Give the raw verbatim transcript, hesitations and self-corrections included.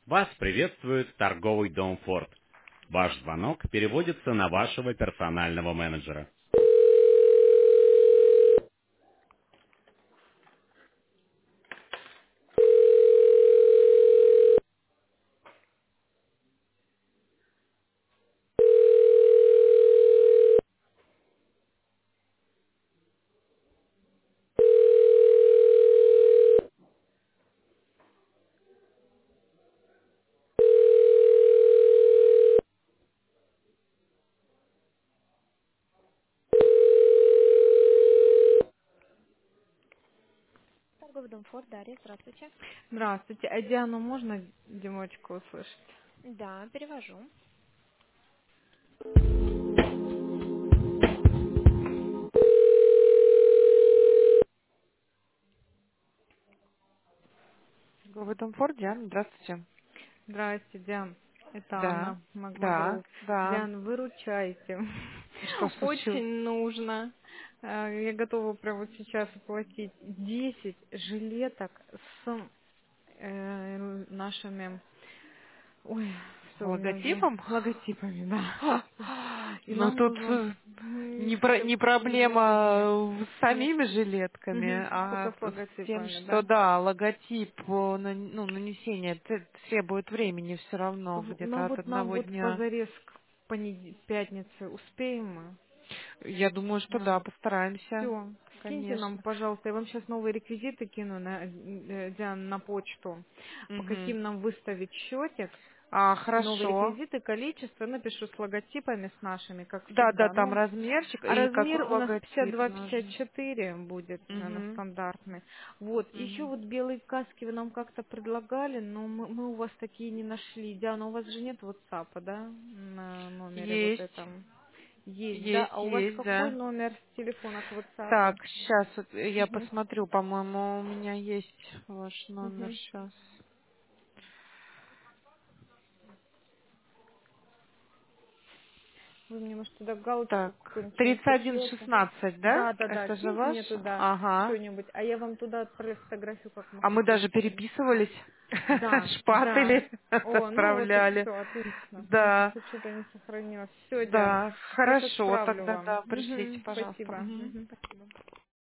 Вас приветствует торговый дом Форд. Ваш звонок переводится на вашего персонального менеджера. Торговый дом Форд, Дарья, здравствуйте. Здравствуйте. А Диану можно Димочку услышать? Да, перевожу. В этом Форд, Диана, здравствуйте. Здравствуйте, Диан. Это Да, Анна да, Магмагру. да. Диан, выручайте. Что случилось? Очень нужно. Э, Я готова прямо вот сейчас оплатить десять жилеток с э, нашими, ой, С что у меня уже, логотипом? логотипами, А, да. И Ну нам тут нужно э, м, не, про- несколько не жилеток. проблема с Нет. самими жилетками, Мгм. а Только с с тем, логотипами, что да. да, логотип, э, нан- ну, нанесение т- требует времени все равно, В- Ну где-то от вот нам одного вот дня. позарез к понед- пятнице успеем мы. Я думаю, что да, постараемся, Все, скиньте нам, конечно. пожалуйста. Я вам сейчас новые реквизиты кину на, э, Диана, на почту. По Мгм. каким нам выставить счетик. А, Новые хорошо. реквизиты, количество, напишу с логотипами, с нашими, как Да, да, всегда. там Ну, размерчик а и размер какой у нас пятьдесят логотип два пятьдесят нужен. четыре будет, наверное, Угу. стандартный. Вот, еще Угу. вот белые каски вы нам как-то предлагали, но мы, мы у вас такие не нашли. Диана, у вас же нет WhatsApp, да, на номере вот Есть, этом? Есть, да? есть, А у вас есть, какой да. номер телефона к WhatsApp? Так, сейчас вот я Угу, посмотрю, по-моему, у меня есть ваш номер угу. сейчас. Вы мне, может, туда галочку Так, какую-нибудь не тридцать один пришлете? шестнадцать, да? Да, да, да, Это же киньте ваш? мне туда Ага. что-нибудь, а я вам туда отправлю фотографию, как мы А мы даже фотографируем. переписывались, Да, да. шпатели О, ну вот и отправляли. все, отлично. Значит, Да, тут что-то не сохранилось. Все, Диан, да, сейчас хорошо, отправлю тогда вам. да, пришлите, Угу, пожалуйста. спасибо. Мгм. Мгм. Спасибо.